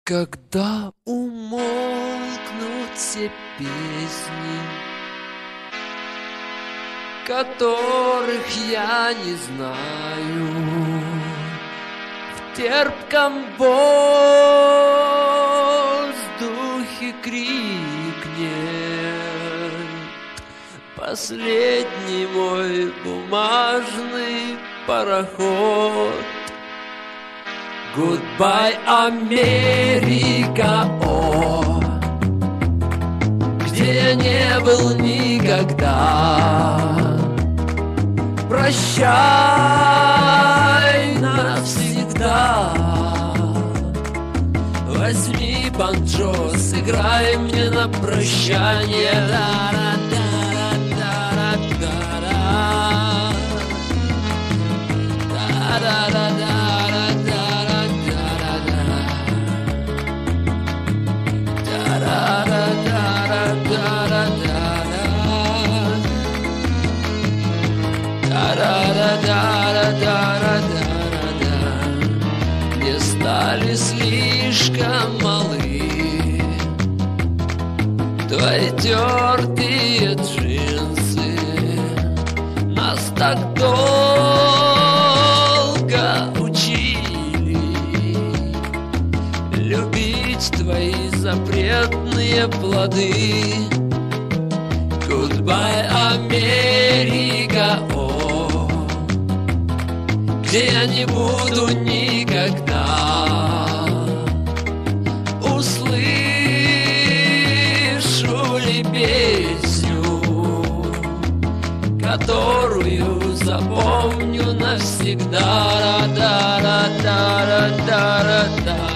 Когда умолкнут все песни, которых я не знаю, в терпком воздухе крикнет последний мой бумажный пароход. Goodbye, Америка, о, где я не был никогда. Прощай навсегда. Возьми банджо, сыграй мне на прощание. Не стали слишком малы твои тертые джинсы. Нас так долго учили любить твои запретные плоды. Goodbye, Америка, о, где я не буду никогда. Услышу ли песню, которую запомню навсегда.